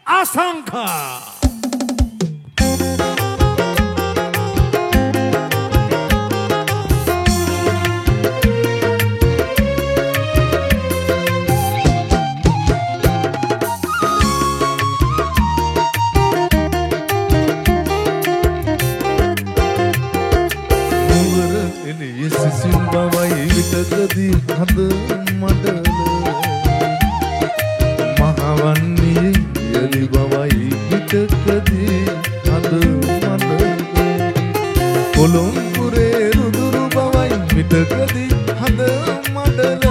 Asanka. සිසිල්බවයි විටකදී හද මඩල මහවන්නේ යලි බවයි විටකදී හද මඩල කොළොම්පුරේ රුදුරු බවයි විටකදී හද මඩල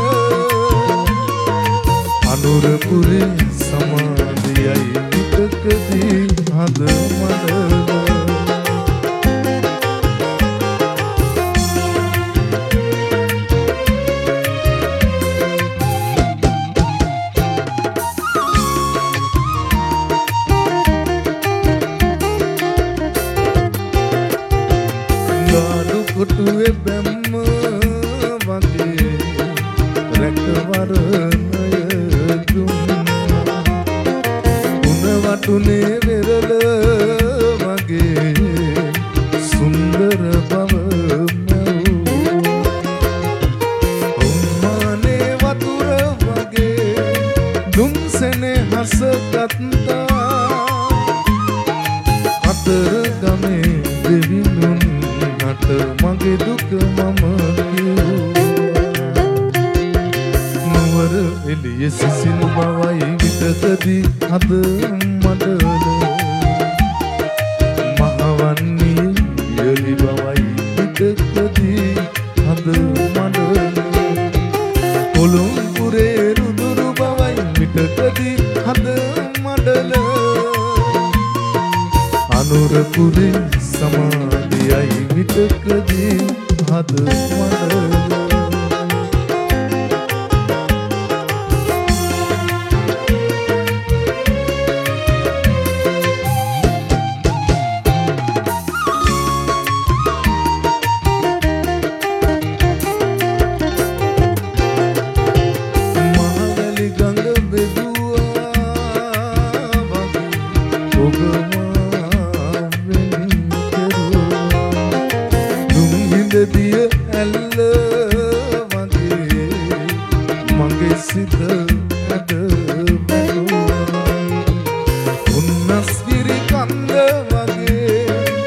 අනුරපුරේ සමාධියයි විටකදී හද මඩල කොටුවේ බැම්ම වගේ රැකවරණය දුන්නා උණ වටුනේ වෙරළ වගේ සුන්දර බව උම්මානේ වතුර වගේ දුම්සෙනේ හසගත්තා අතර ගමේ දෙවිනුන් මගේ දුක මම නුවර එළිය සිසිල් බවයි විටකදී හද මඩල මහවන්නේ යලි බවයි විටකදී හද මඩල කොළොම්පුරේ රුදුරු බවයි විටකදී හද මඩල අනුරපුරේ සමාධියයි විටකදී හද මඩල මහවැලි ගඟ බෙදුවා වගේ ඔබ දිය ඇල්ල වගේ මගේ සිත ඇද බැලුවා උන්නස්ගිරි කන්ද වගේ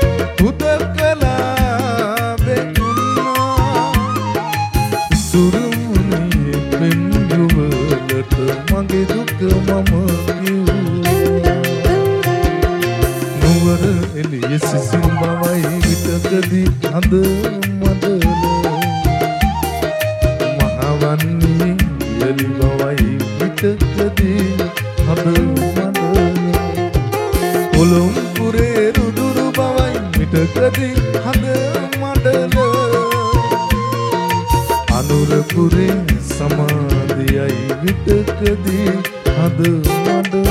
හුදකලා බෙදුනා සුරුමුණේ පෙන්රුවලට මගේ දුක මම කිව්වා නුවර එළිය සිසිල් බවයි විටකදී හද මඩල මහවන්නේ යලි බවයි විටකදී හද මඩල කොළොම්පුරේ රුදුරු බවයි විටකදී හද මඩල අනුරපුරේ සමාධියයි විටකදී හද මඩල